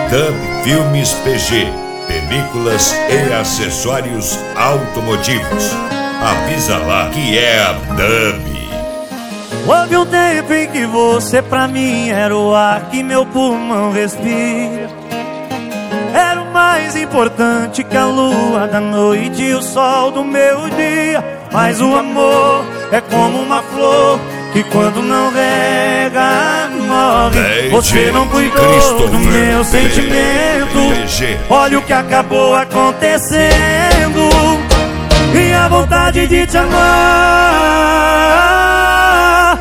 Dub Filmes PG, películas e acessórios automotivos. Avisa lá que é a Dub. Houve um tempo em que você pra mim era o ar que meu pulmão respira. Era o mais importante que a lua da noite e o sol do meu dia. Mas o amor é como uma flor que quando não rega morre. Você não cuidou do meu sentimento. Olha o que acabou acontecendo. E a vontade de te amar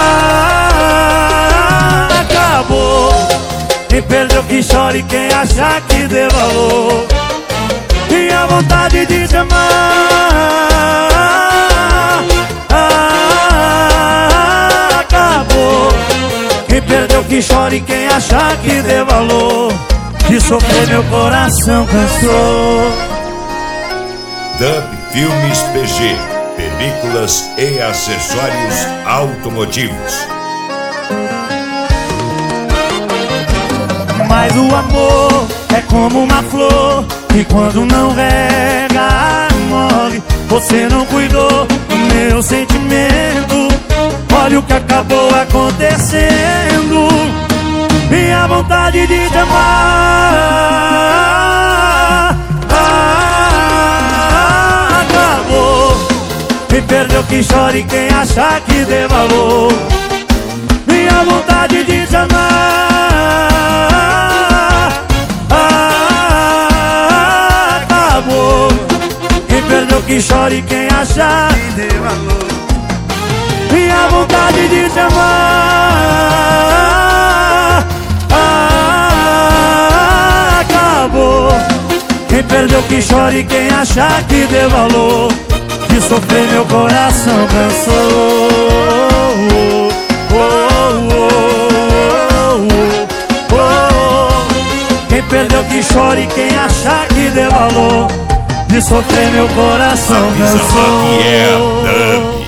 acabou. Quem perdeu que chore, quem achar que dê valor. E a vontade de te amar acabou. Quem perdeu que chore, quem achar que dê valor. De sofrer meu coração cansou. Dub Filmes PG, películas e acessórios automotivos. Mas o amor é como uma flor que quando não rega morre. Você não cuidou do meu sentimento. Olha o que acabou acontecendo. E a vontade de te amar acabou. Quem perdeu que chore, quem achar que dê valor. E a vontade de te amar acabou. Quem perdeu que chore, quem achar que dê valor. E a vontade de te amar acabou. Quem perdeu que chore, quem achar que dê valor. De sofrer meu coração cansou. Quem perdeu que chore, quem achar que dê valor. De sofrer meu coração cansou. Avisa lá que é a Dub.